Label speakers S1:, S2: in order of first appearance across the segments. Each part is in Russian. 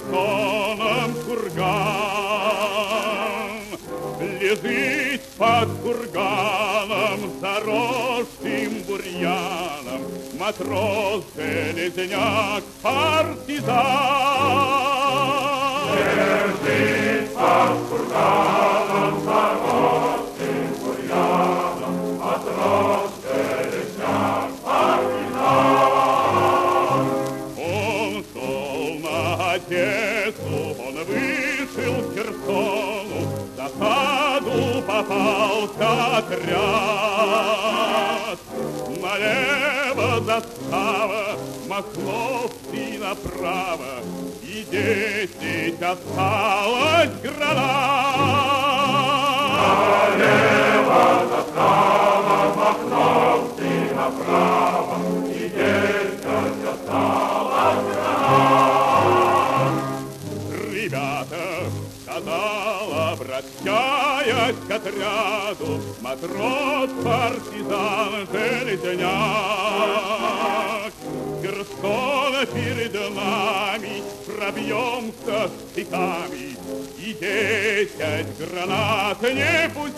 S1: Херсоном курган. Лежит под курганом, заросшим бурьяном, матрос-железняк, партизан.
S2: Лежит под курганом, заросшим бурьяном, матрос-железняк, партизан.
S1: Он шел на Одессу, он вышел к Херсону, в засаду попался отряд. Налево застава, Махновцы направо, и 10 осталось гранат.
S2: Налево застава, Махновцы направо, и 10 осталось гранат.
S1: Ребята, сказал, обращаясь к отряду, матрос-партизан железняк. Херсон перед нами, пробьемся стыками, и 10 гранат не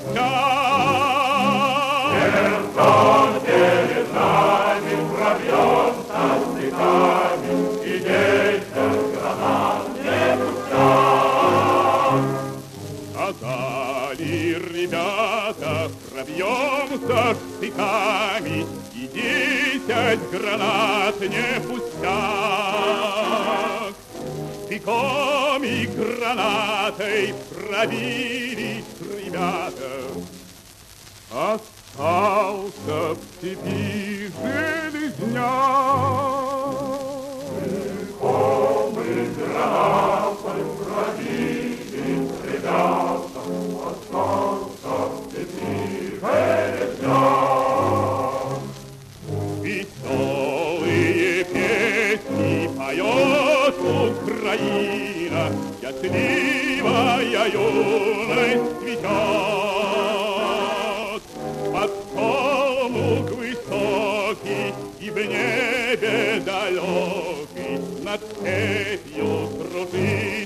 S1: пустят.
S2: Херсон перед нами, пробьемся стыками, и 10 гранат не пустят.
S1: Сказали ребята, пробьемся штыками, и 10 гранат не пустят. Штыком и гранатой пробились ребята. Остался в степи железняк.
S2: Штыком и гранатой пробились ребята, остался в степи железняк.
S1: Веселые песни поет Украина, счастливая юность цветет. Под солнух высокий и в небе далекий, над степью кружит